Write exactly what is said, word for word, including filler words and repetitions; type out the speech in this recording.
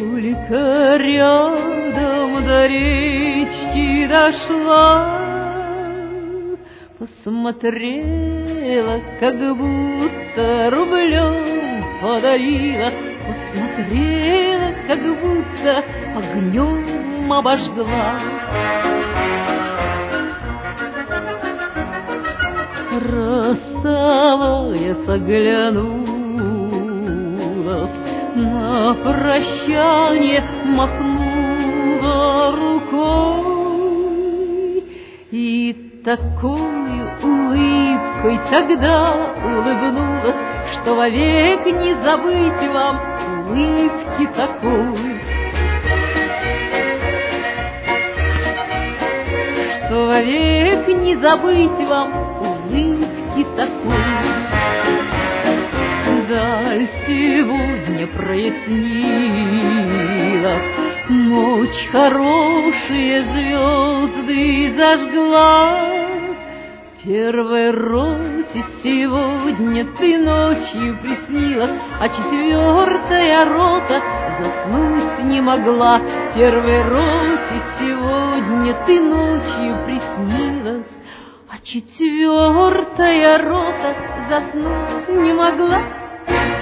Только рядом до речки дошла, посмотрела, как будто рублем подарила, посмотрела, как будто огнем обожгла. Расставаясь, оглянулась, на прощание махнула рукой и такой улыбкой тогда улыбнулась, что вовек не забыть вам улыбки такой. Что вовек не забыть вам улыбки такой. Даль сегодня прояснилась, ночь хорошие звезды зажгла. Первой роте сегодня ты ночью приснилась, а четвертая рота заснуть не могла. Первой роте сегодня ты ночью приснилась, а четвертая рота заснуть не могла.